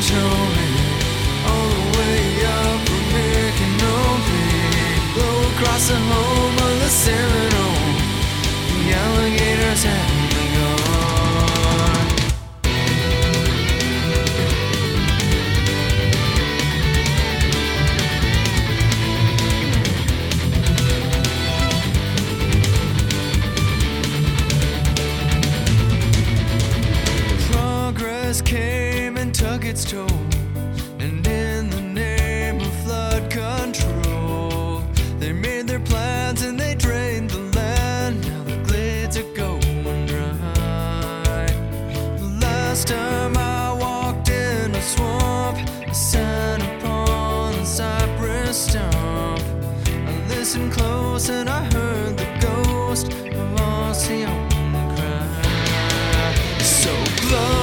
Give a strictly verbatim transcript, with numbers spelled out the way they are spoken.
towing all the way up from Micanopy. Blow across the home of the Seminole. The alligators have been gone. Progress came and took its toll, and in the name of flood control, they made their plans and they drained the land. Now the glades are going dry. The last time I walked in a swamp, I sat upon a cypress stump. I listened close and I heard the ghost of Osceola cry. So close.